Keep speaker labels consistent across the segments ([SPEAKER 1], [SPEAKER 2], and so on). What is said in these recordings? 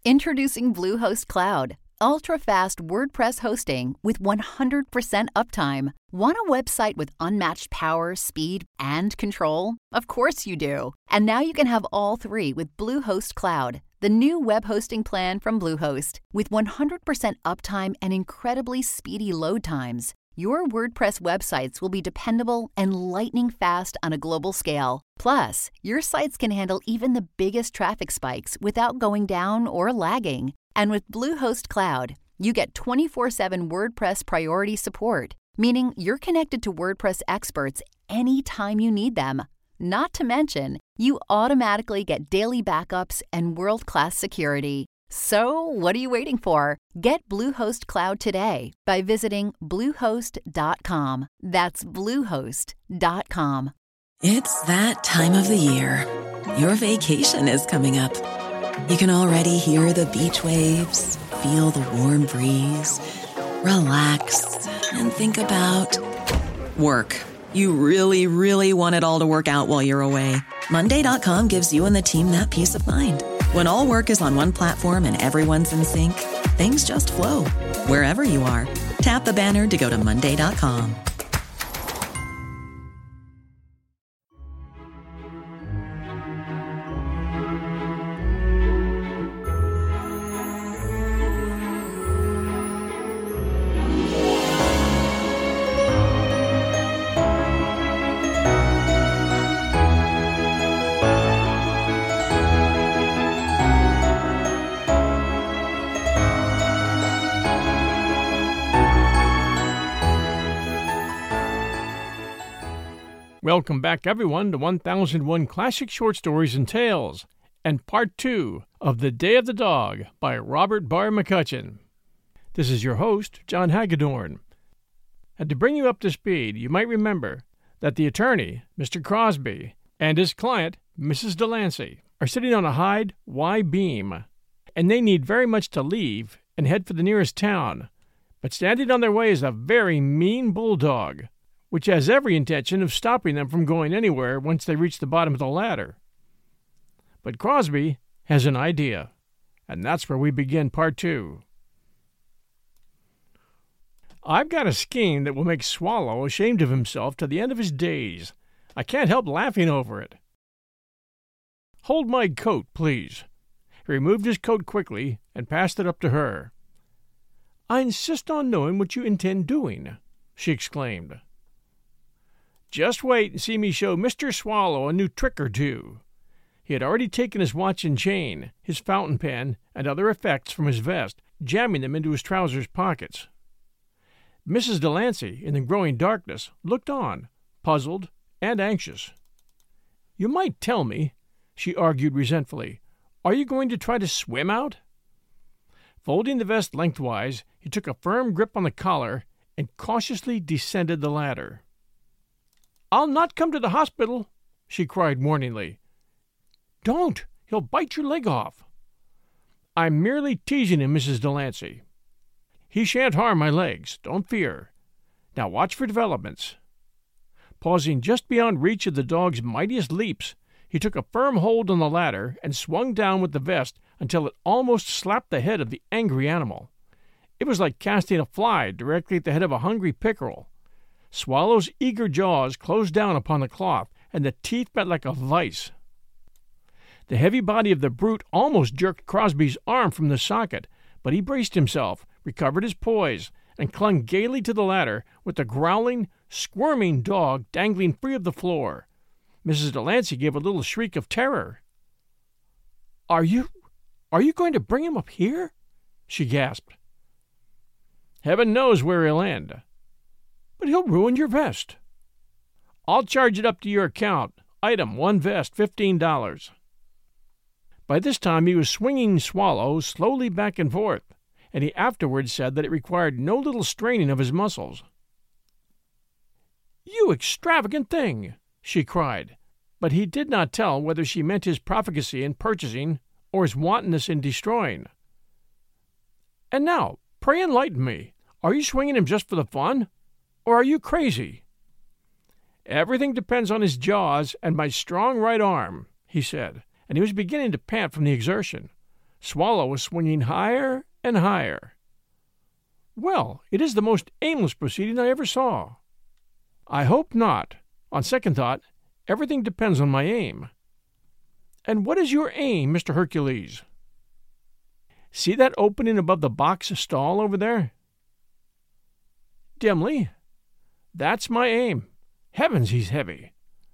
[SPEAKER 1] Introducing Bluehost Cloud, ultra-fast WordPress hosting with 100% uptime. Want a website with unmatched power, speed, and control? Of course you do. And now you can have all three with Bluehost Cloud, the new web hosting plan from Bluehost. With 100% uptime and incredibly speedy load times, your WordPress websites will be dependable and lightning fast on a global scale. Plus, your sites can handle even the biggest traffic spikes without going down or lagging. And with Bluehost Cloud, you get 24/7 WordPress priority support, meaning you're connected to WordPress experts anytime you need them. Not to mention, you automatically get daily backups and world-class security. So, what are you waiting for? Get Bluehost Cloud today by visiting Bluehost.com. That's Bluehost.com.
[SPEAKER 2] It's that time of the year. Your vacation is coming up. You can already hear the beach waves, feel the warm breeze, relax, and think about work. You really, really want it all to work out while you're away. Monday.com gives you and the team that peace of mind. When all work is on one platform and everyone's in sync, things just flow. Wherever you are, tap the banner to go to Monday.com.
[SPEAKER 3] Welcome back, everyone, to 1001 Classic Short Stories and Tales, and Part 2 of The Day of the Dog by Robert Barr McCutcheon. This is your host, John Hagedorn. And to bring you up to speed, you might remember that the attorney, Mr. Crosby, and his client, Mrs. Delancey, are sitting on a Hyde Y-beam, and they need very much to leave and head for the nearest town. But standing on their way is a very mean bulldog, which has every intention of stopping them from going anywhere once they reach the bottom of the ladder. But Crosby has an idea, and that's where we begin Part 2. I've got a scheme that will make Swallow ashamed of himself to the end of his days. I can't help laughing over it. Hold my coat, please. He removed his coat quickly and passed it up to her. I insist on knowing what you intend doing, she exclaimed. Just wait and see me show Mr. Swallow a new trick or two. He had already taken his watch and chain, his fountain pen, and other effects from his vest, jamming them into his trousers pockets. Mrs. Delancey, in the growing darkness, looked on, puzzled and anxious. You might tell me, she argued resentfully, are you going to try to swim out? Folding the vest lengthwise, he took a firm grip on the collar and cautiously descended the ladder. I'll not come to the hospital, she cried warningly. Don't! He'll bite your leg off. I'm merely teasing him, Mrs. Delancey. He shan't harm my legs, don't fear. Now watch for developments. Pausing just beyond reach of the dog's mightiest leaps, he took a firm hold on the ladder and swung down with the vest until it almost slapped the head of the angry animal. It was like casting a fly directly at the head of a hungry pickerel. Swallow's eager jaws closed down upon the cloth, and the teeth met like a vice. The heavy body of the brute almost jerked Crosby's arm from the socket, but he braced himself, recovered his poise, and clung gaily to the ladder with the growling, squirming dog dangling free of the floor. Mrs. Delancey gave a little shriek of terror. Are you going to bring him up here? She gasped. Heaven knows where he'll end. But he'll ruin your vest. I'll charge it up to your account. Item, 1 vest, $15. By this time he was swinging Swallow slowly back and forth, and he afterwards said that it required no little straining of his muscles. You extravagant thing, she cried, but he did not tell whether she meant his profligacy in purchasing or his wantonness in destroying. And now, pray enlighten me. Are you swinging him just for the fun? Or are you crazy? Everything depends on his jaws and my strong right arm, he said, and he was beginning to pant from the exertion. Swallow was swinging higher and higher. Well, it is the most aimless proceeding I ever saw. I hope not. On second thought, everything depends on my aim. And what is your aim, Mr. Hercules? See that opening above the box stall over there? Dimly. That's my aim. Heavens, he's heavy.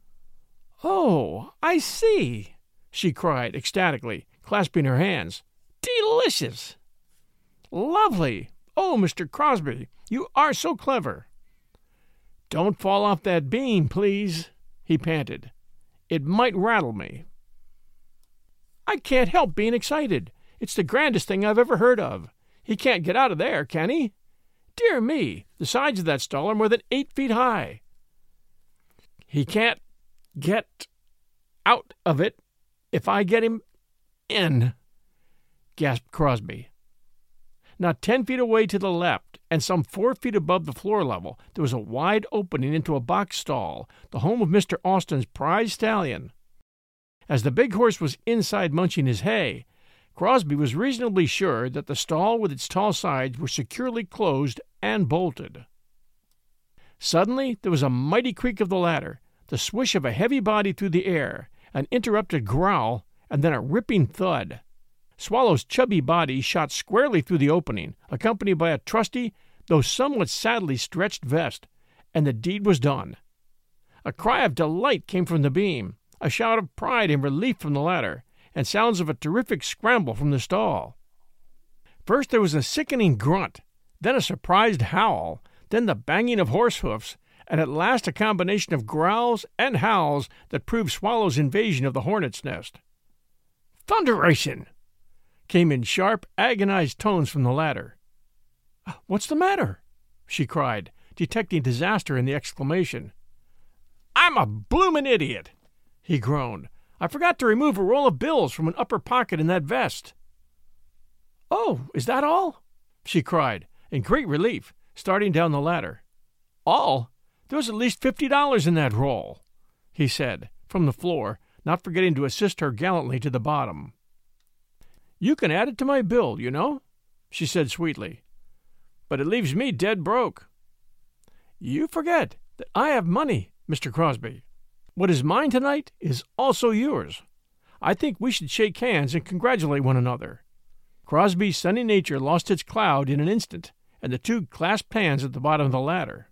[SPEAKER 3] Oh, I see, she cried ecstatically, clasping her hands. Delicious! Lovely! Oh, Mr. Crosby, you are so clever. Don't fall off that beam, please, he panted. It might rattle me. I can't help being excited. It's the grandest thing I've ever heard of. He can't get out of there, can he? Dear me, the sides of that stall are more than 8 feet high. He can't get out of it if I get him in, gasped Crosby. Not 10 feet away to the left, and some 4 feet above the floor level, there was a wide opening into a box stall, the home of Mr. Austin's prize stallion. As the big horse was inside munching his hay, Crosby was reasonably sure that the stall with its tall sides were securely closed and bolted. Suddenly there was a mighty creak of the ladder, the swish of a heavy body through the air, an interrupted growl, and then a ripping thud. Swallow's chubby body shot squarely through the opening, accompanied by a trusty, though somewhat sadly stretched vest, and the deed was done. A cry of delight came from the beam, a shout of pride and relief from the ladder, and sounds of a terrific scramble from the stall. First there was a sickening grunt, then a surprised howl, then the banging of horse hoofs, and at last a combination of growls and howls that proved Swallow's invasion of the hornet's nest. Thunderation! Came in sharp, agonized tones from the ladder. What's the matter? She cried, detecting disaster in the exclamation. I'm a bloomin' idiot, he groaned. I forgot to remove a roll of bills from an upper pocket in that vest. Oh, is that all? She cried, in great relief, starting down the ladder. All? There was at least $50 in that roll, he said, from the floor, not forgetting to assist her gallantly to the bottom. You can add it to my bill, you know, she said sweetly. But it leaves me dead broke. You forget that I have money, Mr. Crosby. What is mine tonight is also yours. I think we should shake hands and congratulate one another. Crosby's sunny nature lost its cloud in an instant, and the two clasped hands at the bottom of the ladder.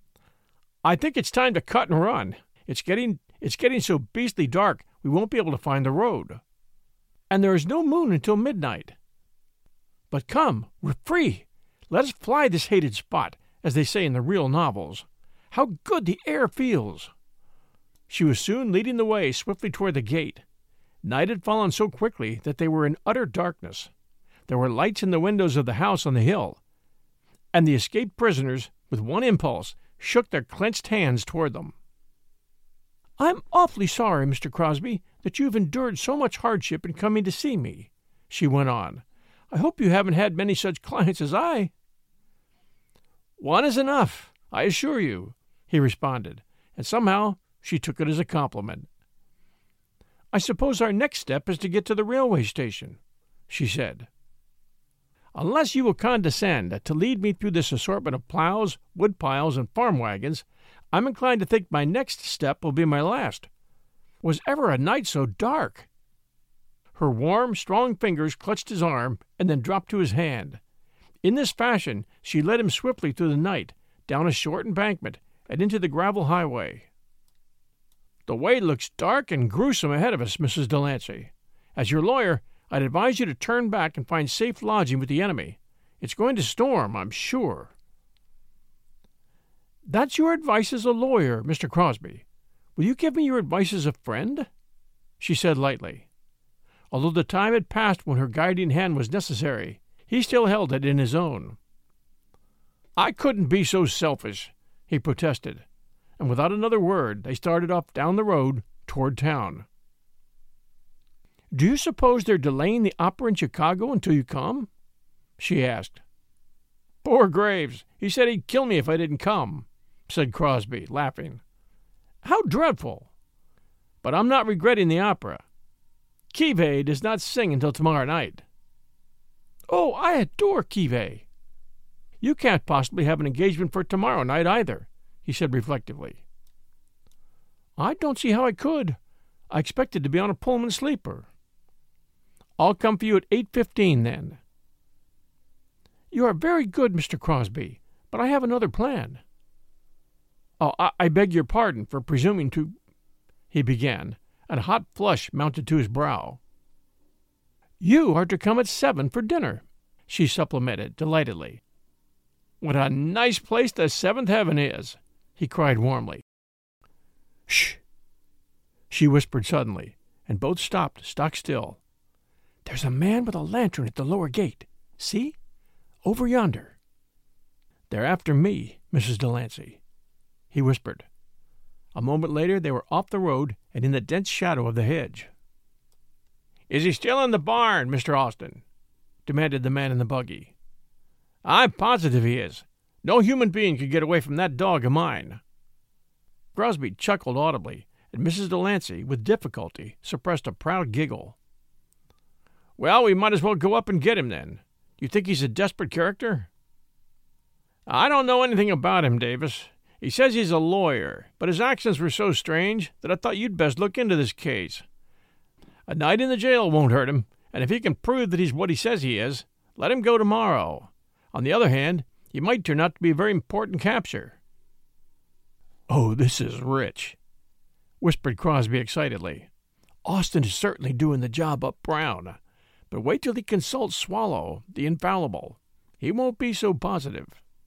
[SPEAKER 3] I think it's time to cut and run. It's getting so beastly dark we won't be able to find the road. And there is no moon until midnight. But come, we're free. Let us fly this hated spot, as they say in the real novels. How good the air feels! She was soon leading the way swiftly toward the gate. Night had fallen so quickly that they were in utter darkness. There were lights in the windows of the house on the hill, and the escaped prisoners, with one impulse, shook their clenched hands toward them. I'm awfully sorry, Mr. Crosby, that you've endured so much hardship in coming to see me, she went on. I hope you haven't had many such clients as I. One is enough, I assure you, he responded, and somehow she took it as a compliment. I suppose our next step is to get to the railway station, she said. Unless you will condescend to lead me through this assortment of plows, wood piles, and farm wagons, I'm inclined to think my next step will be my last. Was ever a night so dark? Her warm, strong fingers clutched his arm and then dropped to his hand. In this fashion, she led him swiftly through the night, down a short embankment, and into the gravel highway. The way looks dark and gruesome ahead of us, Mrs. Delancey. As your lawyer, I'd advise you to turn back and find safe lodging with the enemy. It's going to storm, I'm sure. That's your advice as a lawyer, Mr. Crosby. Will you give me your advice as a friend? She said lightly. Although the time had passed when her guiding hand was necessary, he still held it in his own. I couldn't be so selfish, he protested, and without another word they started off down the road toward town. Do you suppose they're delaying the opera in Chicago until you come? She asked. Poor Graves. He said he'd kill me if I didn't come, said Crosby, laughing. How dreadful! But I'm not regretting the opera. Kiveh does not sing until tomorrow night. Oh, I adore Kiveh. You can't possibly have an engagement for tomorrow night either, he said reflectively. I don't see how I could. I expected to be on a Pullman sleeper. I'll come for you at 8:15 then. You are very good, Mr. Crosby, but I have another plan. Oh, I beg your pardon for presuming to... he began, and a hot flush mounted to his brow. You are to come at 7 for dinner, she supplemented delightedly. What a nice place the seventh heaven is, he cried warmly. Shh, she whispered suddenly, and both stopped stock still. There's a man with a lantern at the lower gate. See? Over yonder. They're after me, Mrs. Delancey, he whispered. A moment later they were off the road and in the dense shadow of the hedge. Is he still in the barn, Mr. Austin? Demanded the man in the buggy. I'm positive he is. No human being could get away from that dog of mine. Crosby chuckled audibly, and Mrs. Delancey, with difficulty, suppressed a proud giggle. Well, we might as well go up and get him then. You think he's a desperate character? I don't know anything about him, Davis. He says he's a lawyer, but his accents were so strange that I thought you'd best look into this case. A night in the jail won't hurt him, and if he can prove that he's what he says he is, let him go tomorrow. On the other hand, he might turn out to be a very important capture. Oh, this is rich, whispered Crosby excitedly. Austin is certainly doing the job up brown, but wait till he consults Swallow, the infallible. He won't be so positive.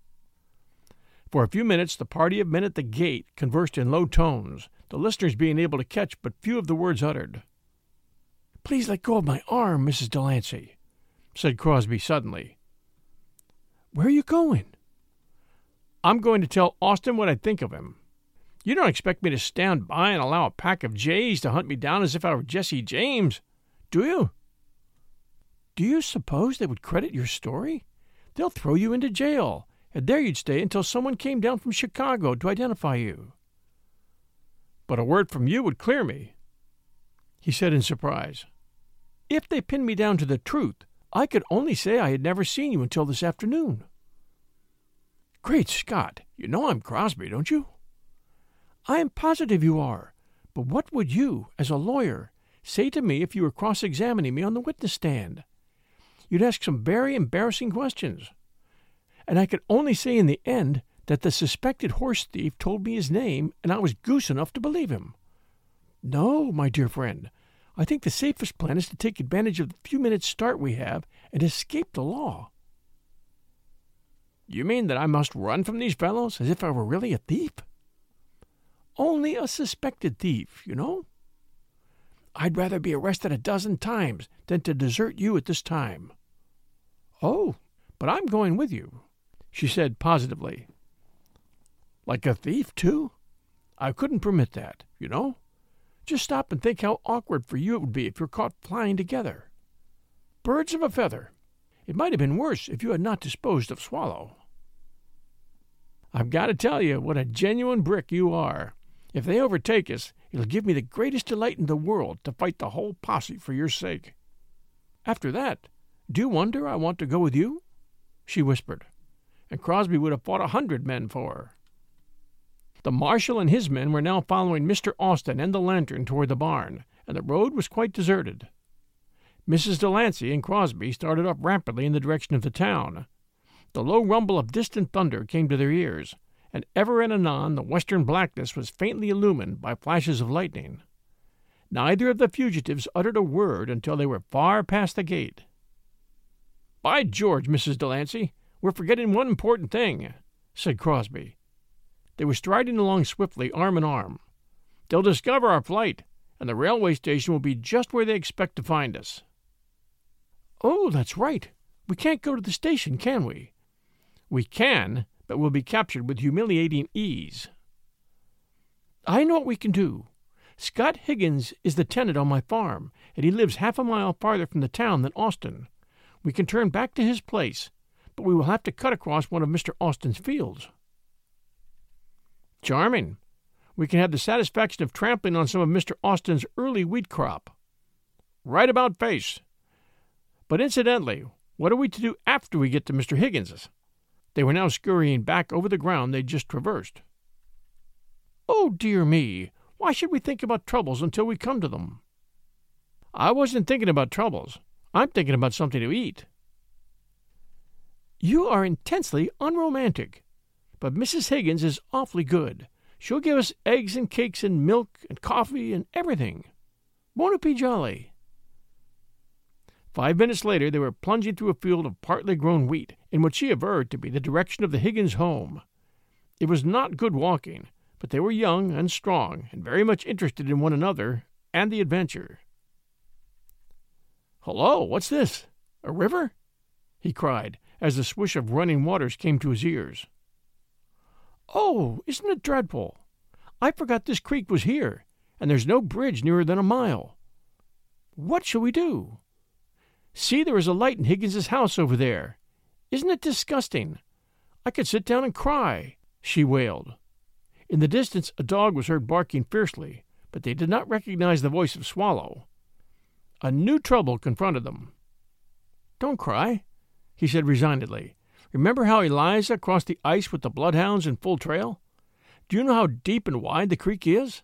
[SPEAKER 3] For a few minutes the party of men at the gate conversed in low tones, the listeners being able to catch but few of the words uttered. Please let go of my arm, Mrs. Delancey, said Crosby suddenly. Where are you going? I'm going to tell Austin what I think of him. You don't expect me to stand by and allow a pack of jays to hunt me down as if I were Jesse James, do you? Do you suppose they would credit your story? They'll throw you into jail, and there you'd stay until someone came down from Chicago to identify you. But a word from you would clear me, he said in surprise. If they pinned me down to the truth, I could only say I had never seen you until this afternoon. Great Scott, you know I'm Crosby, don't you? I am positive you are, but what would you, as a lawyer, say to me if you were cross-examining me on the witness stand? You'd ask some very embarrassing questions. And I could only say in the end that the suspected horse thief told me his name, and I was goose enough to believe him. No, my dear friend, I think the safest plan is to take advantage of the few minutes' start we have and escape the law. You mean that I must run from these fellows as if I were really a thief? Only a suspected thief, you know. I'd rather be arrested 12 times than to desert you at this time. Oh, but I'm going with you, she said positively. Like a thief, too? I couldn't permit that, you know. Just stop and think how awkward for you it would be if you're caught flying together. Birds of a feather. It might have been worse if you had not disposed of Swallow. I've got to tell you what a genuine brick you are. If they overtake us, it'll give me the greatest delight in the world to fight the whole posse for your sake. After that, do you wonder I want to go with you? She whispered, and Crosby would have fought 100 men for her. The marshal and his men were now following Mr. Austin and the lantern toward the barn, and the road was quite deserted. Mrs. Delancey and Crosby started off rapidly in the direction of the town. The low rumble of distant thunder came to their ears, and ever and anon the western blackness was faintly illumined by flashes of lightning. Neither of the fugitives uttered a word until they were far past the gate. By George, Mrs. Delancey, we're forgetting one important thing, said Crosby. They were striding along swiftly, arm in arm. They'll discover our flight, and the railway station will be just where they expect to find us. Oh, that's right. We can't go to the station, can we? We can, but we'll be captured with humiliating ease. I know what we can do. Scott Higgins is the tenant on my farm, and he lives half a mile farther from the town than Austin. We can turn back to his place, but we will have to cut across one of Mr. Austin's fields. Charming. We can have the satisfaction of trampling on some of Mr. Austin's early wheat crop. Right about face. But incidentally, What are we to do after we get to Mr. Higgins's? They were now scurrying back over the ground they'd just traversed. Oh, dear me! Why should we think about troubles until we come to them? I wasn't thinking about troubles. I'm thinking about something to eat. You are intensely unromantic. But Mrs. Higgins is awfully good. She'll give us eggs and cakes and milk and coffee and everything. Won't it be jolly? 5 minutes later, they were plunging through a field of partly grown wheat in what she averred to be the direction of the Higgins home. It was not good walking, but they were young and strong and very much interested in one another and the adventure. "Hello, what's this? A river?" he cried, as the swish of running waters came to his ears. "Oh, isn't it dreadful? I forgot this creek was here, and there's no bridge nearer than a mile. What shall we do? See, there is a light in Higgins's house over there. Isn't it disgusting? I could sit down and cry," she wailed. In the distance a dog was heard barking fiercely, but they did not recognize the voice of Swallow. A new trouble confronted them. "Don't cry," he said resignedly. "Remember how Eliza crossed the ice with the bloodhounds in full trail? Do you know how deep and wide the creek is?"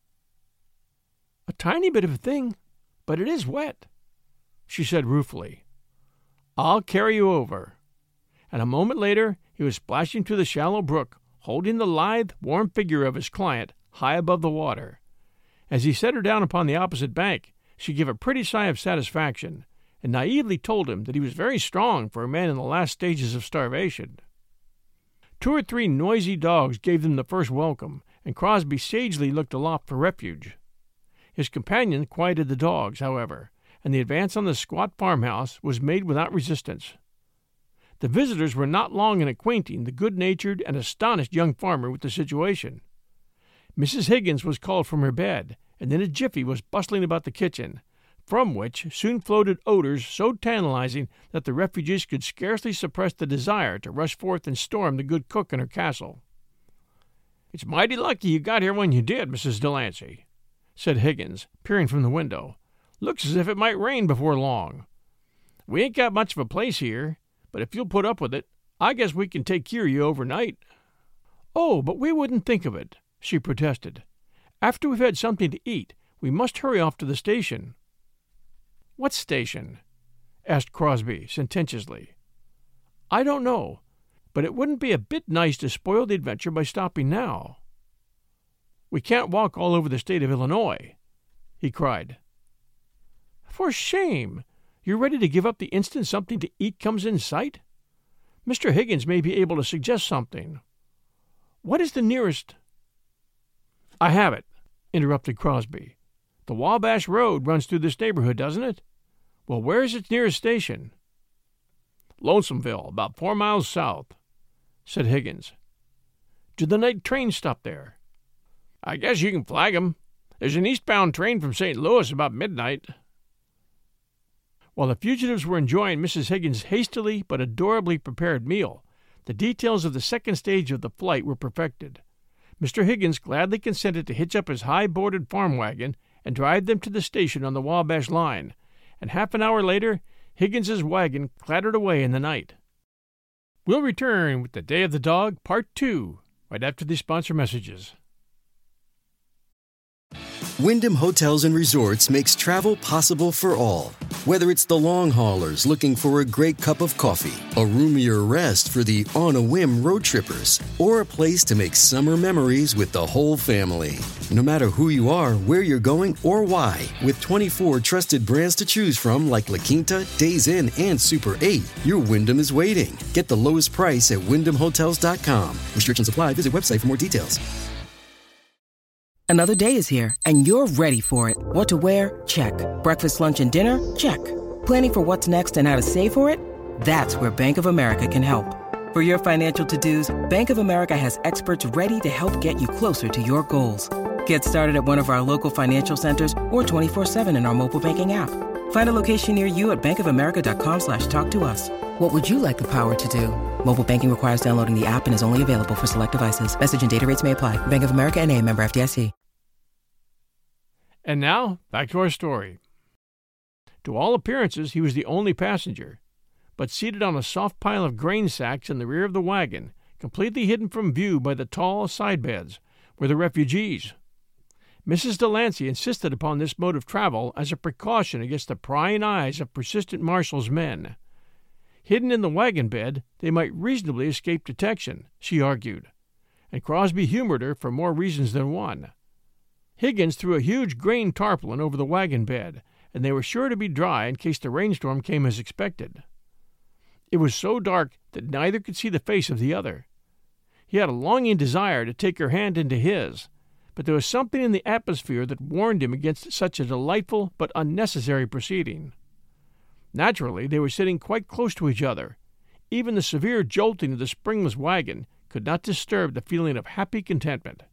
[SPEAKER 3] "A tiny bit of a thing, but it is wet," she said ruefully. "I'll carry you over." And a moment later he was splashing through the shallow brook, holding the lithe, warm figure of his client high above the water. As he set her down upon the opposite bank, she gave a pretty sigh of satisfaction, and naively told him that he was very strong for a man in the last stages of starvation. 2 or 3 noisy dogs gave them the first welcome, and Crosby sagely looked aloft for refuge. His companion quieted the dogs, however, and the advance on the squat farmhouse was made without resistance. The visitors were not long in acquainting the good-natured and astonished young farmer with the situation. Mrs. Higgins was called from her bed, and in a jiffy was bustling about the kitchen, from which soon floated odors so tantalizing that the refugees could scarcely suppress the desire to rush forth and storm the good cook in her castle. "It's mighty lucky you got here when you did, Mrs. Delancey," said Higgins, peering from the window. "Looks as if it might rain before long. We ain't got much of a place here, but if you'll put up with it, I guess we can take care of you overnight." "Oh, but we wouldn't think of it," she protested. "After we've had something to eat, we must hurry off to the station." "What station?" asked Crosby sententiously. "I don't know, but it wouldn't be a bit nice to spoil the adventure by stopping now." "We can't walk all over the state of Illinois," he cried. "For shame! You're ready to give up the instant something to eat comes in sight? Mr. Higgins may be able to suggest something. What is the nearest—" "I have it," interrupted Crosby. "The Wabash Road runs through this neighborhood, doesn't it? Well, where is its nearest station?" "Lonesomeville, about 4 miles south," said Higgins. "Do the night trains stop there?" "I guess you can flag 'em. There's an eastbound train from St. Louis about midnight." While the fugitives were enjoying Mrs. Higgins' hastily but adorably prepared meal, the details of the second stage of the flight were perfected. Mr. Higgins gladly consented to hitch up his high-boarded farm wagon and drive them to the station on the Wabash line, and half an hour later Higgins's wagon clattered away in the night. We'll return with The Day of the Dog, Part 2, right after these sponsor messages.
[SPEAKER 4] Wyndham Hotels and Resorts makes travel possible for all. Whether it's the long haulers looking for a great cup of coffee, a roomier rest for the on-a-whim road trippers, or a place to make summer memories with the whole family. No matter who you are, where you're going, or why, with 24 trusted brands to choose from like La Quinta, Days Inn, and Super 8, your Wyndham is waiting. Get the lowest price at WyndhamHotels.com. Restrictions apply. Visit website for more details.
[SPEAKER 5] Another day is here, and you're ready for it. What to wear? Check. Breakfast, lunch, and dinner? Check. Planning for what's next and how to save for it? That's where Bank of America can help. For your financial to-dos, Bank of America has experts ready to help get you closer to your goals. Get started at one of our local financial centers or 24/7 in our mobile banking app. Find a location near you at bankofamerica.com/talktous. What would you like the power to do? Mobile banking requires downloading the app and is only available for select devices. Message and data rates may apply. Bank of America N.A., member FDIC.
[SPEAKER 3] And now, back to our story. To all appearances, he was the only passenger, but seated on a soft pile of grain sacks in the rear of the wagon, completely hidden from view by the tall side beds, were the refugees. Mrs. Delancey insisted upon this mode of travel as a precaution against the prying eyes of persistent Marshall's men. Hidden in the wagon bed, they might reasonably escape detection, she argued, and Crosby humored her for more reasons than one. Higgins threw a huge grain tarpaulin over the wagon bed, and they were sure to be dry in case the rainstorm came as expected. It was so dark that neither could see the face of the other. He had a longing desire to take her hand into his, but there was something in the atmosphere that warned him against such a delightful but unnecessary proceeding. Naturally, they were sitting quite close to each other. Even the severe jolting of the springless wagon could not disturb the feeling of happy contentment.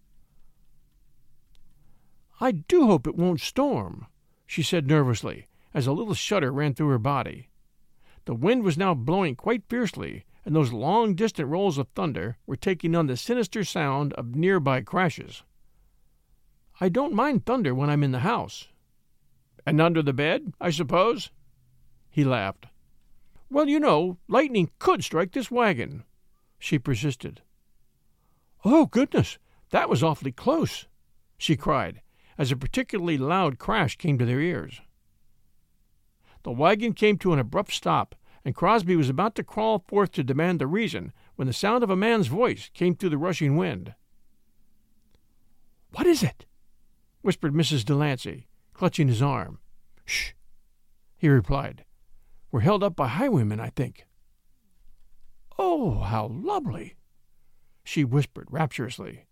[SPEAKER 3] "I do hope it won't storm," she said nervously, as a little shudder ran through her body. The wind was now blowing quite fiercely, and those long distant rolls of thunder were taking on the sinister sound of nearby crashes. "I don't mind thunder when I'm in the house." "And under the bed, I suppose?" He laughed. "Well, you know, lightning could strike this wagon," she persisted. "Oh, goodness, that was awfully close," she cried, as a particularly loud crash came to their ears. The wagon came to an abrupt stop, and Crosby was about to crawl forth to demand the reason when the sound of a man's voice came through the rushing wind. "What is it?" whispered Mrs. Delancey, clutching his arm. "Shh," he replied. "We're held up by highwaymen, I think." "Oh, how lovely," she whispered rapturously.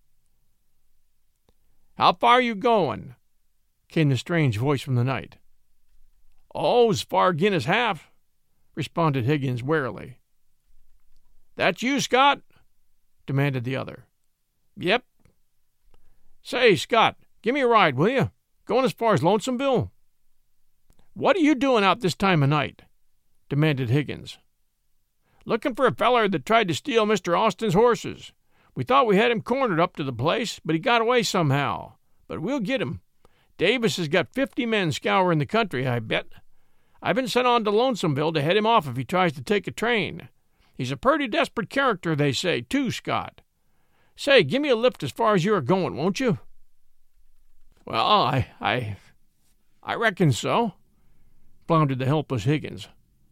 [SPEAKER 3] "How far are you going?" came the strange voice from the night. "Oh, as far agin as half," responded Higgins warily. "That you, Scott?" demanded the other. "Yep." "Say, Scott, give me a ride, will you? Going as far as Lonesomeville?" "What are you doing out this time of night?" demanded Higgins. "Looking for a feller that tried to steal Mr. Austin's horses. We thought we had him cornered up to the place, but he got away somehow. But we'll get him. Davis has got 50 men scouring the country, I bet. I've been sent on to Lonesomeville to head him off if he tries to take a train. He's a purty desperate character, they say, too, Scott. Say, give me a lift as far as you are going, won't you?" "Well, I reckon so," floundered the helpless Higgins.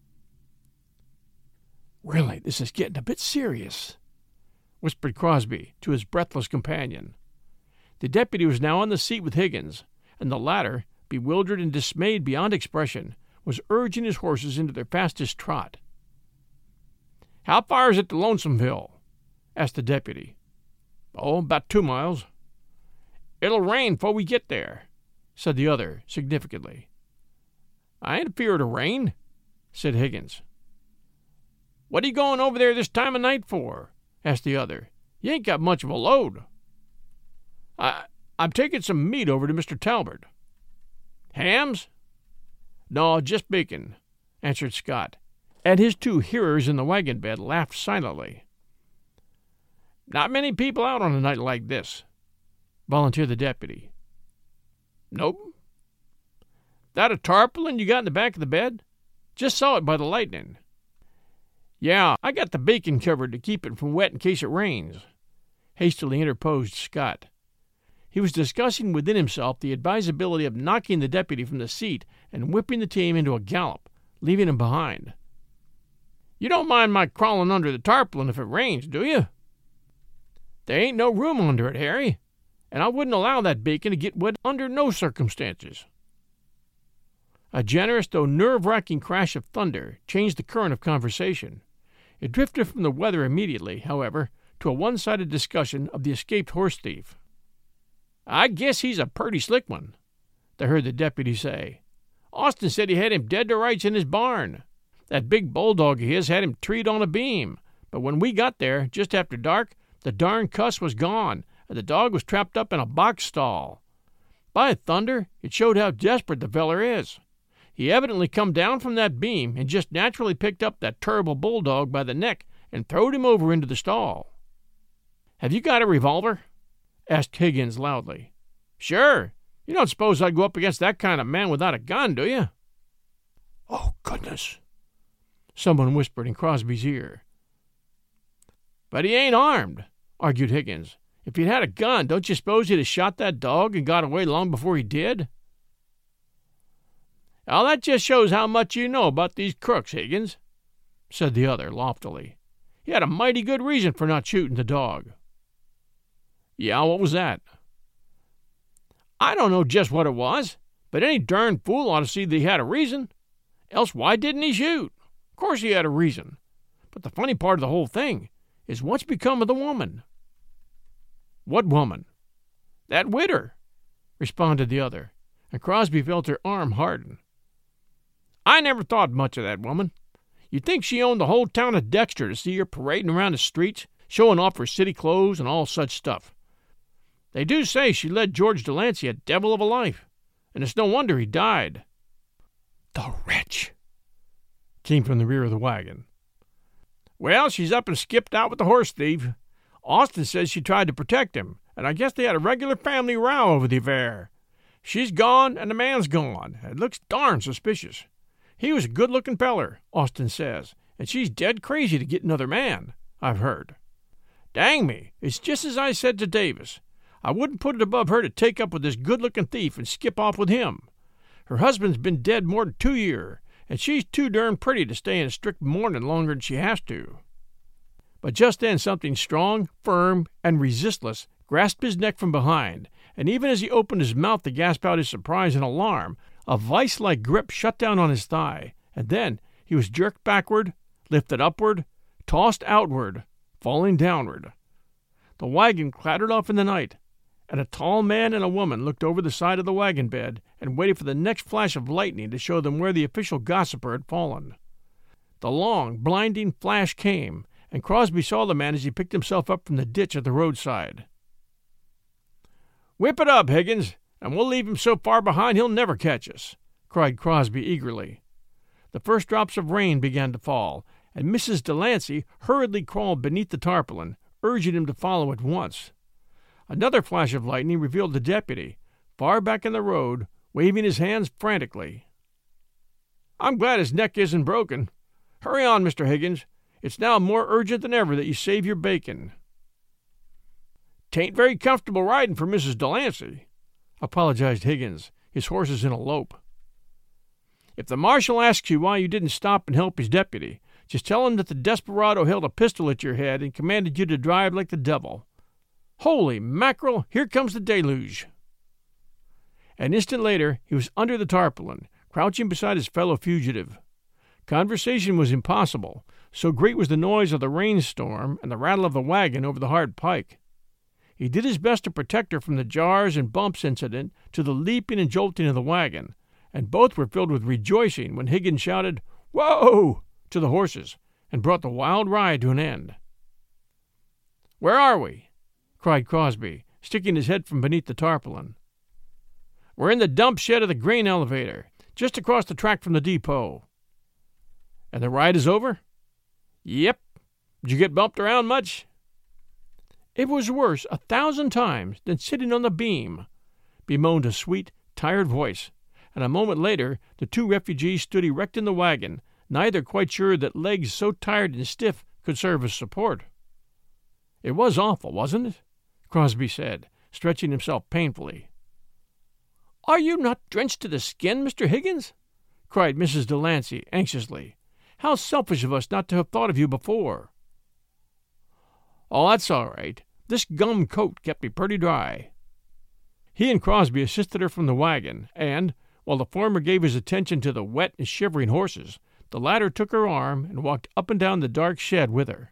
[SPEAKER 3] "Really, this is getting a bit serious," whispered Crosby to his breathless companion. The deputy was now on the seat with Higgins, and the latter, bewildered and dismayed beyond expression, was urging his horses into their fastest trot. "How far is it to Lonesomeville?" asked the deputy. "Oh, about 2 miles. "It'll rain 'fore we get there," said the other significantly. "I ain't afeard of rain," said Higgins. "What are you going over there this time of night for?" asked the other. "You ain't got much of a load." I'm taking some meat over to Mr. Talbot." "Hams?" "No, just bacon," answered Scott, and his 2 hearers in the wagon bed laughed silently. "Not many people out on a night like this," volunteered the deputy. "Nope." "That a tarpaulin you got in the back of the bed? Just saw it by the lightning." "Yeah, I got the bacon covered to keep it from wet in case it rains," hastily interposed Scott. He was discussing within himself the advisability of knocking the deputy from the seat and whipping the team into a gallop, leaving him behind. "You don't mind my crawling under the tarpaulin if it rains, do you?" "There ain't no room under it, Harry, and I wouldn't allow that bacon to get wet under no circumstances." A generous though nerve-wracking crash of thunder changed the current of conversation. It drifted from the weather immediately, however, to a one-sided discussion of the escaped horse thief. "I guess he's a purty slick one," they heard the deputy say. "Austin said he had him dead to rights in his barn. That big bulldog of his had him treed on a beam, but when we got there, just after dark, the darn cuss was gone, and the dog was trapped up in a box stall. By thunder, it showed how desperate the feller is. He evidently come down from that beam and just naturally picked up that terrible bulldog by the neck and throwed him over into the stall." "Have you got a revolver?" asked Higgins loudly. "Sure. You don't suppose I'd go up against that kind of man without a gun, do you?" "Oh, goodness," someone whispered in Crosby's ear. "But he ain't armed," argued Higgins. "If he'd had a gun, don't you suppose he'd have shot that dog and got away long before he did?" "Well, that just shows how much you know about these crooks, Higgins," said the other loftily. "He had a mighty good reason for not shooting the dog." "Yeah, what was that?" "I don't know just what it was, but any darn fool ought to see that he had a reason. Else why didn't he shoot? Of course he had a reason. But the funny part of the whole thing is what's become of the woman." "What woman?" "That widder," responded the other, and Crosby felt her arm harden. "I never thought much of that woman. You'd think she owned the whole town of Dexter to see her parading around the streets, showing off her city clothes and all such stuff. They do say she led George Delancey a devil of a life, and it's no wonder he died." "The wretch!" came from the rear of the wagon. "Well, she's up and skipped out with the horse thief. Austin says she tried to protect him, and I guess they had a regular family row over the affair. She's gone, and the man's gone. It looks darn suspicious. He was a good-looking feller, Austin says, and she's dead crazy to get another man, I've heard. Dang me, it's just as I said to Davis. I wouldn't put it above her to take up with this good-looking thief and skip off with him. Her husband's been dead more than 2 years, and she's too darn pretty to stay in strict mourning longer than she has to." But just then something strong, firm, and resistless grasped his neck from behind, and even as he opened his mouth to gasp out his surprise and alarm, a vice-like grip shut down on his thigh, and then he was jerked backward, lifted upward, tossed outward, falling downward. The wagon clattered off in the night, and a tall man and a woman looked over the side of the wagon bed and waited for the next flash of lightning to show them where the official gossiper had fallen. The long, blinding flash came, and Crosby saw the man as he picked himself up from the ditch at the roadside. "Whip it up, Higgins, and we'll leave him so far behind he'll never catch us," cried Crosby eagerly. The first drops of rain began to fall, and Mrs. Delancey hurriedly crawled beneath the tarpaulin, urging him to follow at once. Another flash of lightning revealed the deputy, far back in the road, waving his hands frantically. "I'm glad his neck isn't broken. Hurry on, Mr. Higgins. It's now more urgent than ever that you save your bacon." "'Tain't very comfortable riding for Mrs. Delancey," apologized Higgins, his horses in a lope. "If the marshal asks you why you didn't stop and help his deputy, just tell him that the desperado held a pistol at your head and commanded you to drive like the devil. Holy mackerel, here comes the deluge." An instant later he was under the tarpaulin, crouching beside his fellow fugitive. Conversation was impossible, so great was the noise of the rainstorm and the rattle of the wagon over the hard pike. He did his best to protect her from the jars and bumps incident to the leaping and jolting of the wagon, and both were filled with rejoicing when Higgins shouted, "Whoa!" to the horses, and brought the wild ride to an end. "Where are we?" cried Crosby, sticking his head from beneath the tarpaulin. "We're in the dump shed of the grain elevator, just across the track from the depot." "And the ride is over?" "Yep. Did you get bumped around much?" "It was worse 1,000 times than sitting on the beam," bemoaned a sweet, tired voice, and a moment later the two refugees stood erect in the wagon, neither quite sure that legs so tired and stiff could serve as support. "It was awful, wasn't it?" Crosby said, stretching himself painfully. "Are you not drenched to the skin, Mr. Higgins?" cried Mrs. Delancey anxiously. "How selfish of us not to have thought of you before." "Oh, that's all right. This gum coat kept me pretty dry." He and Crosby assisted her from the wagon, and, while the former gave his attention to the wet and shivering horses, the latter took her arm and walked up and down the dark shed with her.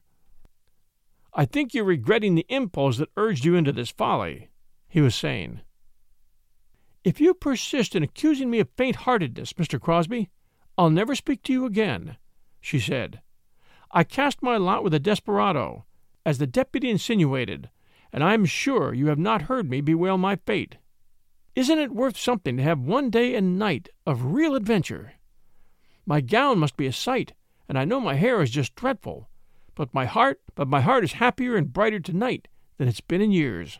[SPEAKER 3] "I think you're regretting the impulse that urged you into this folly," he was saying. "If you persist in accusing me of faint-heartedness, Mr. Crosby, I'll never speak to you again," she said. "I cast my lot with a desperado, as the deputy insinuated, and I am sure you have not heard me bewail my fate. Isn't it worth something to have one day and night of real adventure? My gown must be a sight, and I know my hair is just dreadful, but my heart is happier and brighter tonight than it's been in years."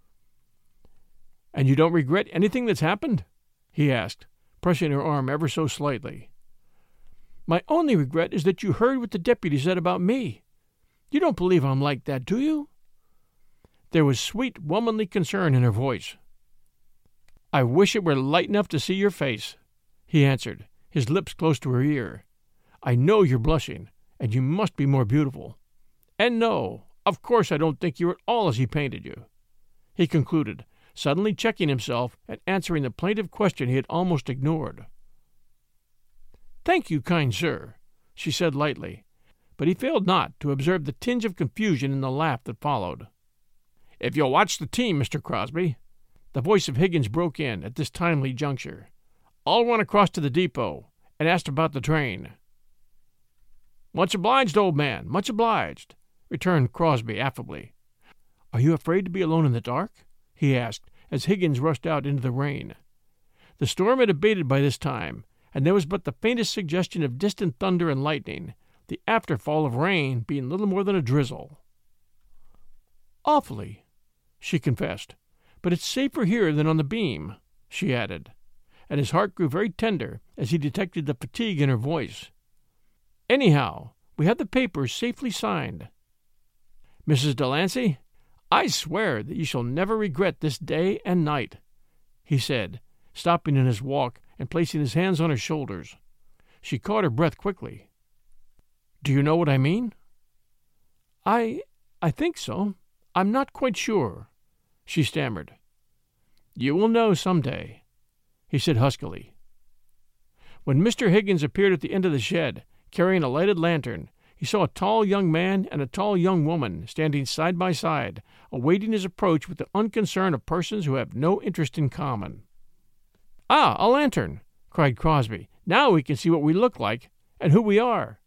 [SPEAKER 3] "And you don't regret anything that's happened?" he asked, pressing her arm ever so slightly. My only regret is that you heard what the deputy said about me. You don't believe I'm like that, do you?" There was sweet, womanly concern in her voice. "I wish it were light enough to see your face," he answered, his lips close to her ear. "I know you're blushing, and you must be more beautiful. And no, of course I don't think you're at all as he painted you," he concluded, suddenly checking himself and answering the plaintive question he had almost ignored. "Thank you, kind sir," she said lightly, but he failed not to observe the tinge of confusion in the laugh that followed. "If you'll watch the team, Mr. Crosby," the voice of Higgins broke in at this timely juncture, "I'll run across to the depot and ask about the train." "Much obliged, old man, much obliged," returned Crosby affably. "Are you afraid to be alone in the dark?" he asked as Higgins rushed out into the rain. The storm had abated by this time, and there was but the faintest suggestion of distant thunder and lightning, the afterfall of rain being little more than a drizzle. "Awfully," she confessed, "but it's safer here than on the beam," she added, and his heart grew very tender as he detected the fatigue in her voice. "Anyhow, we have the papers safely signed. Mrs. Delancey, I swear that you shall never regret this day and night," he said, stopping in his walk and placing his hands on her shoulders. She caught her breath quickly. "Do you know what I mean?" I think so. I'm not quite sure," she stammered. "You will know some day," he said huskily. When Mr. Higgins appeared at the end of the shed, carrying a lighted lantern, he saw a tall young man and a tall young woman standing side by side, awaiting his approach with the unconcern of persons who have no interest in common. "Ah, a lantern!" cried Crosby. "Now we can see what we look like, and who we are."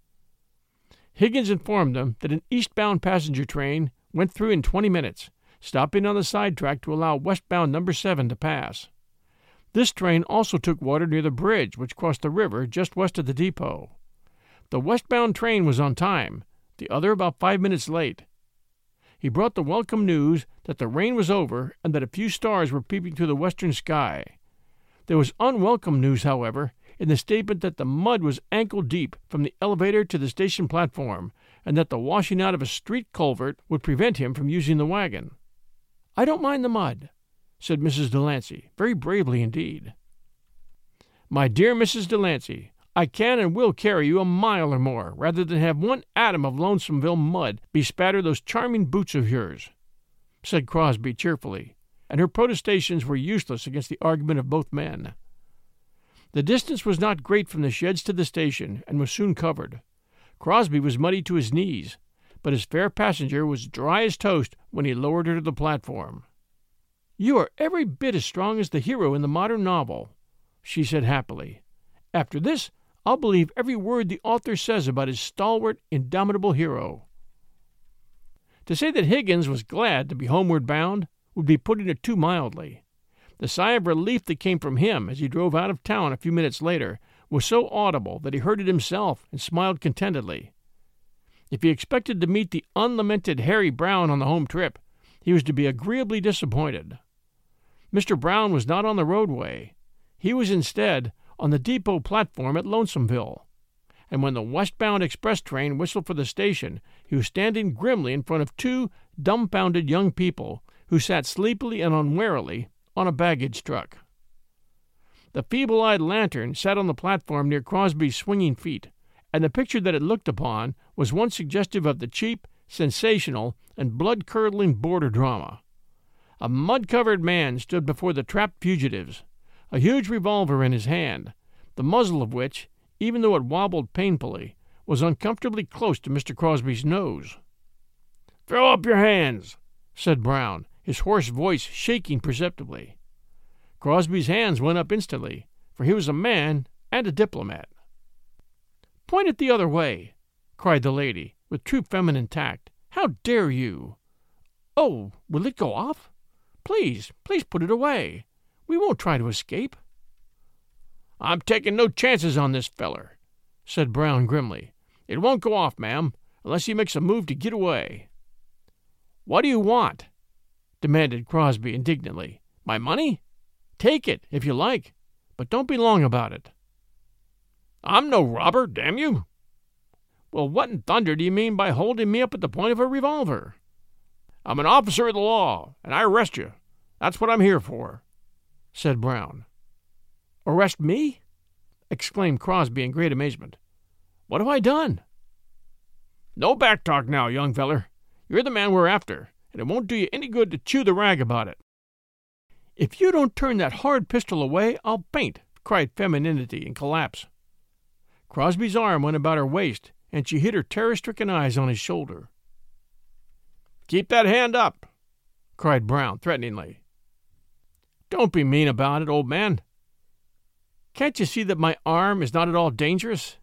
[SPEAKER 3] Higgins informed them that an eastbound passenger train went through in 20 minutes, stopping on the side track to allow westbound number 7 to pass. This train also took water near the bridge which crossed the river just west of the depot. The westbound train was on time, the other about 5 minutes late. He brought the welcome news that the rain was over and that a few stars were peeping through the western sky. There was unwelcome news, however, in the statement that the mud was ankle-deep from the elevator to the station platform, and that the washing out of a street culvert would prevent him from using the wagon. "I don't mind the mud," said Mrs. Delancey, very bravely indeed. "My dear Mrs. Delancey, I can and will carry you a mile or more, rather than have one atom of Lonesomeville mud bespatter those charming boots of yours," said Crosby cheerfully, and her protestations were useless against the argument of both men. The distance was not great from the sheds to the station, and was soon covered. Crosby was muddy to his knees, but his fair passenger was dry as toast when he lowered her to the platform. "You are every bit as strong as the hero in the modern novel," she said happily. "After this, I'll believe every word the author says about his stalwart, indomitable hero." To say that Higgins was glad to be homeward bound would be putting it too mildly. The sigh of relief that came from him as he drove out of town a few minutes later was so audible that he heard it himself and smiled contentedly. If he expected to meet the unlamented Harry Brown on the home trip, he was to be agreeably disappointed. Mr. Brown was not on the roadway. He was instead on the depot platform at Lonesomeville, and when the westbound express train whistled for the station, he was standing grimly in front of 2 dumbfounded young people who sat sleepily and unwarily on a baggage truck. The feeble-eyed lantern sat on the platform near Crosby's swinging feet, and the picture that it looked upon was one suggestive of the cheap, sensational, and blood-curdling border drama. A mud-covered man stood before the trapped fugitives, a huge revolver in his hand, the muzzle of which, even though it wobbled painfully, was uncomfortably close to Mr. Crosby's nose. "Throw up your hands," said Brown, his hoarse voice shaking perceptibly. Crosby's hands went up instantly, for he was a man and a diplomat. "Point it the other way," cried the lady, with true feminine tact. "How dare you? Oh, will it go off? Please put it away. We won't try to escape." "I'm taking no chances on this feller," said Brown grimly. "It won't go off, ma'am, unless he makes a move to get away." "What do you want?" demanded Crosby indignantly. "My money? Take it, if you like, but don't be long about it." I'm no robber, damn you. Well, what in thunder do you mean by holding me up at the point of a revolver? I'm an officer of the law, and I arrest you. That's what I'm here for, said Brown. Arrest me? Exclaimed Crosby in great amazement. What have I done? No back talk now, young feller. You're the man we're after, and it won't do you any good to chew the rag about it. If you don't turn that horrid pistol away, I'll faint, cried Femininity in collapse. Crosby's arm went about her waist, and she hid her terror-stricken eyes on his shoulder. Keep that hand up, cried Brown threateningly. Don't be mean about it, old man. Can't you see that my arm is not at all dangerous?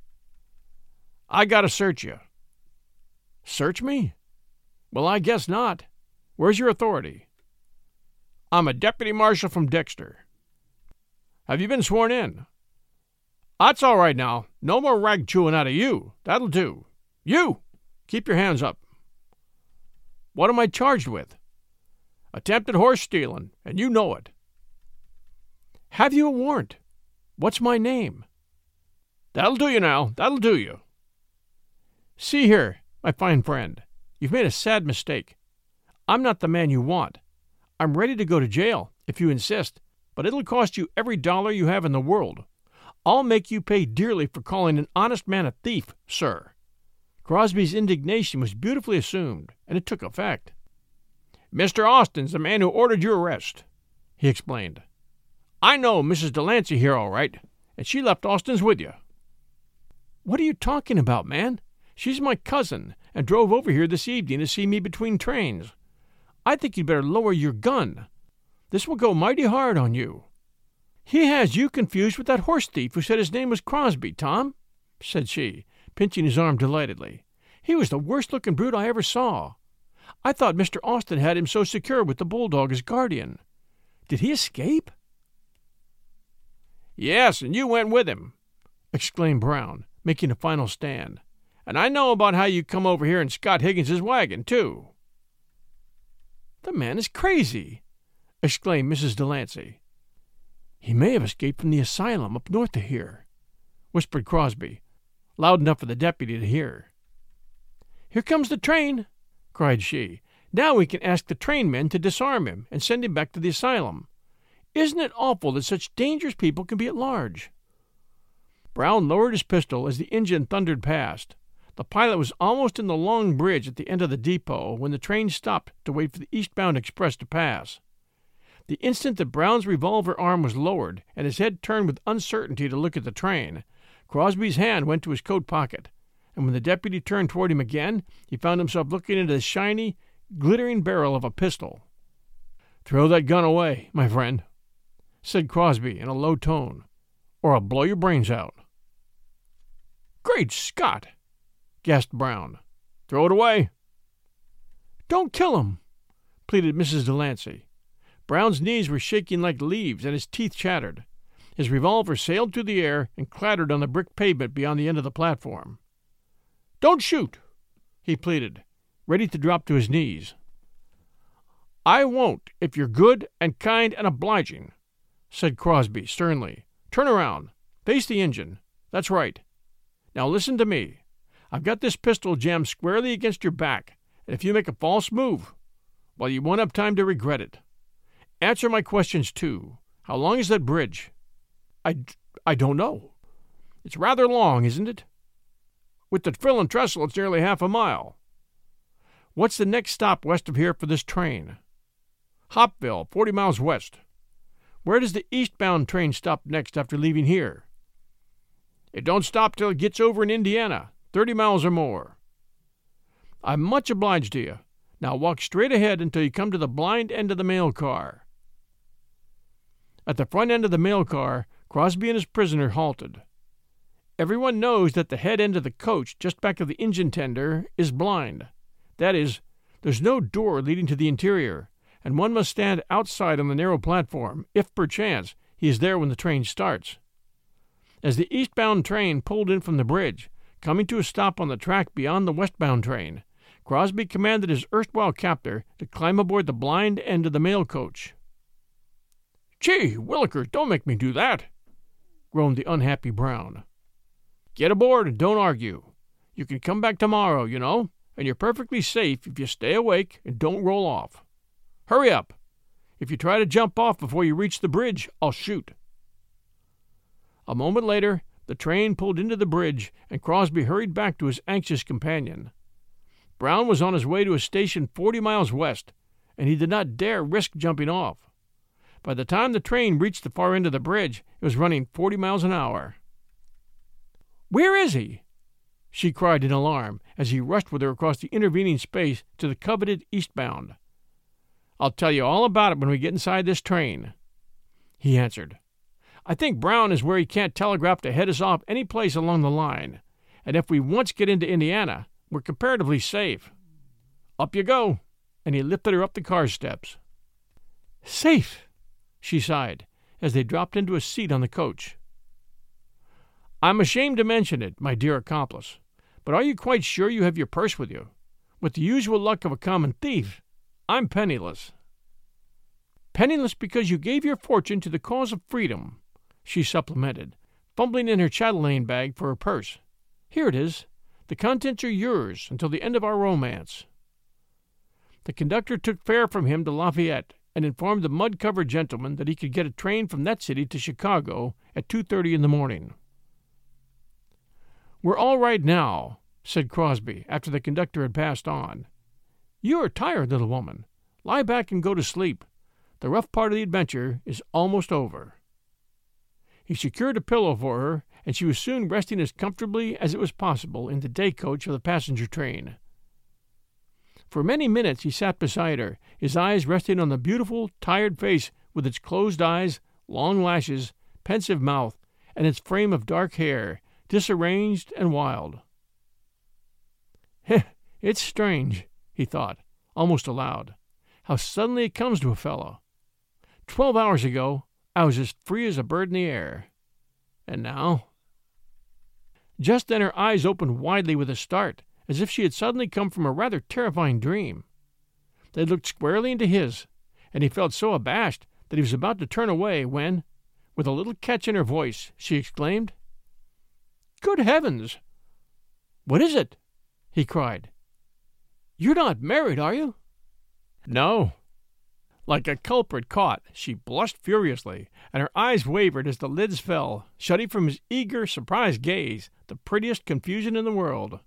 [SPEAKER 3] I gotta search you. Search me? Well, I guess not. Where's your authority? I'm a deputy marshal from Dexter. Have you been sworn in? That's all right now. No more rag chewing out of you. That'll do. You! Keep your hands up. What am I charged with? Attempted horse stealing, and you know it. Have you a warrant? What's my name? That'll do you now. That'll do you. See here, my fine friend. You've made a sad mistake. I'm not the man you want. I'm ready to go to jail, if you insist, but it'll cost you every dollar you have in the world. I'll make you pay dearly for calling an honest man a thief, sir. Crosby's indignation was beautifully assumed, and it took effect. Mr. Austin's the man who ordered your arrest, he explained. I know Mrs. Delancey here all right, and she left Austin's with you. What are you talking about, man? She's my cousin, and drove over here this evening to see me between trains. I think you'd better lower your gun. This will go mighty hard on you. He has you confused with that horse thief who said his name was Crosby, Tom, said she, pinching his arm delightedly. He was the worst-looking brute I ever saw. I thought Mr. Austin had him so secure with the bulldog as guardian. Did he escape? Yes, and you went with him, exclaimed Brown, making a final stand. And I know about how you come over here in Scott Higgins's wagon, too. The man is crazy, exclaimed Mrs. Delancey. He may have escaped from the asylum up north of here, whispered Crosby, loud enough for the deputy to hear. Here comes the train, cried she. Now we can ask the trainmen to disarm him and send him back to the asylum. Isn't it awful that such dangerous people can be at large? Brown lowered his pistol as the engine thundered past. The pilot was almost in the long bridge at the end of the depot when the train stopped to wait for the eastbound express to pass. The instant that Brown's revolver arm was lowered and his head turned with uncertainty to look at the train, Crosby's hand went to his coat pocket, and when the deputy turned toward him again, he found himself looking into the shiny, glittering barrel of a pistol. "Throw that gun away, my friend," said Crosby in a low tone, "or I'll blow your brains out." "Great Scott!" gasped Brown. "Throw it away." "Don't kill him," pleaded Mrs. Delancey. Brown's knees were shaking like leaves, and his teeth chattered. His revolver sailed through the air and clattered on the brick pavement beyond the end of the platform. "Don't shoot," he pleaded, ready to drop to his knees. "I won't, if you're good and kind and obliging," said Crosby sternly. "Turn around. Face the engine. That's right. Now listen to me. I've got this pistol jammed squarely against your back, and if you make a false move, well, you won't have time to regret it. Answer my questions, too. How long is that bridge?" I don't know. "It's rather long, isn't it?" "With the frill and trestle, it's nearly half a mile." "What's the next stop west of here for this train?" "Hopville, 40 miles west." "Where does the eastbound train stop next after leaving here?" "It don't stop till it gets over in Indiana, 30 miles or more." "I'm much obliged to you. Now walk straight ahead until you come to the blind end of the mail car." At the front end of the mail car, Crosby and his prisoner halted. Everyone knows that the head end of the coach, just back of the engine tender, is blind. That is, there's no door leading to the interior, and one must stand outside on the narrow platform, if perchance he is there when the train starts. As the eastbound train pulled in from the bridge, coming to a stop on the track beyond the westbound train, Crosby commanded his erstwhile captor to climb aboard the blind end of the mail coach. "Gee, Willikers, don't make me do that," groaned the unhappy Brown. Get aboard and don't argue. You can come back tomorrow, you know, and you're perfectly safe if you stay awake and don't roll off. Hurry up. If you try to jump off before you reach the bridge, I'll shoot." A moment later, the train pulled into the bridge, and Crosby hurried back to his anxious companion. Brown was on his way to a station 40 miles west, and he did not dare risk jumping off. By the time the train reached the far end of the bridge, it was running 40 miles an hour. "Where is he?" she cried in alarm as he rushed with her across the intervening space to the coveted eastbound. "I'll tell you all about it when we get inside this train," he answered. "I think Brown is where he can't telegraph to head us off any place along the line, and if we once get into Indiana, we're comparatively safe. Up you go," and he lifted her up the car steps. "Safe," she sighed, as they dropped into a seat on the coach. "I'm ashamed to mention it, my dear accomplice, but are you quite sure you have your purse with you? With the usual luck of a common thief, I'm penniless." "Penniless because you gave your fortune to the cause of freedom," she supplemented, fumbling in her chatelaine bag for her purse. "Here it is. The contents are yours until the end of our romance." The conductor took fare from him to Lafayette and informed the mud-covered gentleman that he could get a train from that city to Chicago at 2:30 in the morning. "We're all right now," said Crosby after the conductor had passed on. "You are tired, little woman. Lie back and go to sleep. The rough part of the adventure is almost over." He secured a pillow for her, and she was soon resting as comfortably as it was possible in the day coach of the passenger train. For many minutes he sat beside her, his eyes resting on the beautiful, tired face with its closed eyes, long lashes, pensive mouth, and its frame of dark hair, disarranged and wild. "It's strange," he thought, almost aloud, "how suddenly it comes to a fellow. 12 hours ago I was as free as a bird in the air. And now—" Just then her eyes opened widely with a start, as if she had suddenly come from a rather terrifying dream. They looked squarely into his, and he felt so abashed that he was about to turn away when, with a little catch in her voice, she exclaimed, "Good heavens! What is it?" he cried. "You're not married, are you?" "No." Like a culprit caught, she blushed furiously, and her eyes wavered as the lids fell, shutting from his eager, surprised gaze the prettiest confusion in the world.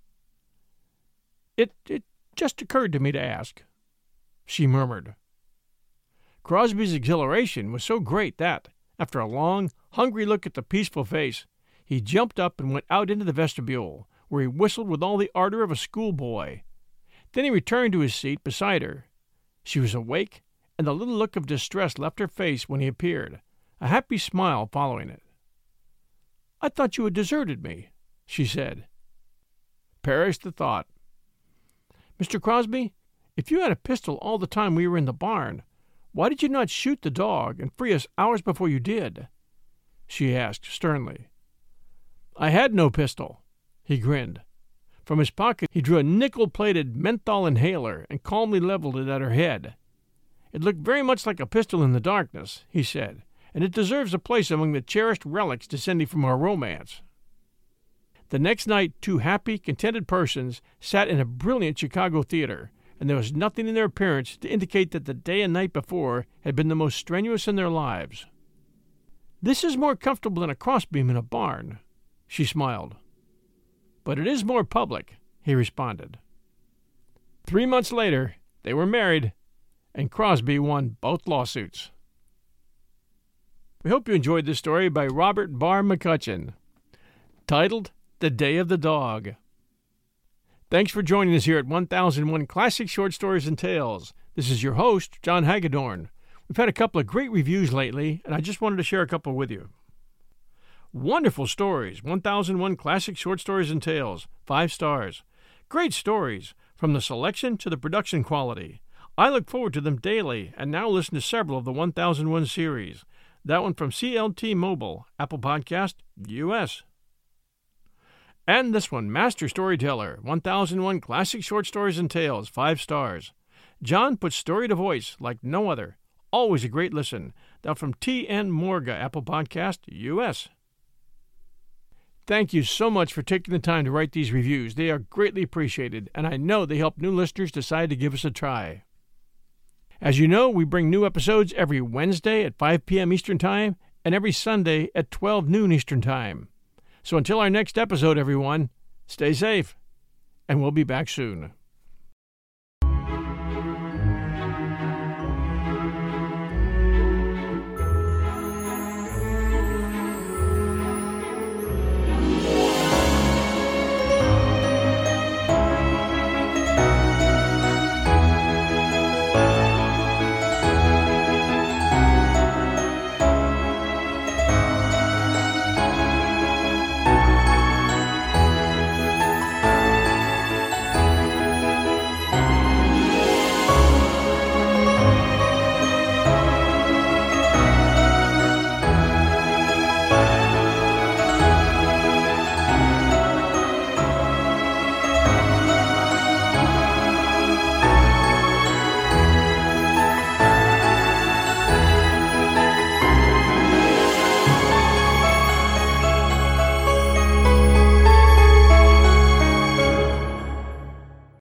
[SPEAKER 3] It just occurred to me to ask," she murmured. Crosby's exhilaration was so great that, after a long, hungry look at the peaceful face, he jumped up and went out into the vestibule, where he whistled with all the ardor of a schoolboy. Then he returned to his seat beside her. She was awake, and the little look of distress left her face when he appeared, a happy smile following it. "I thought you had deserted me," she said. "Perish the thought." "Mr. Crosby, if you had a pistol all the time we were in the barn, why did you not shoot the dog and free us hours before you did?" she asked sternly. "I had no pistol," he grinned. From his pocket he drew a nickel-plated menthol inhaler and calmly leveled it at her head. "It looked very much like a pistol in the darkness," he said, "and it deserves a place among the cherished relics descending from our romance." The next night 2 happy, contented persons sat in a brilliant Chicago theater, and there was nothing in their appearance to indicate that the day and night before had been the most strenuous in their lives. "This is more comfortable than a crossbeam in a barn," she smiled. "But it is more public," he responded. 3 months later, they were married, and Crosby won both lawsuits. We hope you enjoyed this story by Robert Barr McCutcheon, titled The Day of the Dog. Thanks for joining us here at 1001 Classic Short Stories and Tales. This is your host, John Hagedorn. We've had a couple of great reviews lately, and I just wanted to share a couple with you. Wonderful stories, 1001 Classic Short Stories and Tales, 5 stars. Great stories, from the selection to the production quality. I look forward to them daily, and now listen to several of the 1001 series. That one from CLT Mobile, Apple Podcast, US. And this one, Master Storyteller, 1001 Classic Short Stories and Tales, 5 stars. John puts story to voice like no other. Always a great listen. That from T.N. Morga, Apple Podcast, US. Thank you so much for taking the time to write these reviews. They are greatly appreciated, and I know they help new listeners decide to give us a try. As you know, we bring new episodes every Wednesday at 5 p.m. Eastern Time and every Sunday at 12 noon Eastern Time. So until our next episode, everyone, stay safe, and we'll be back soon.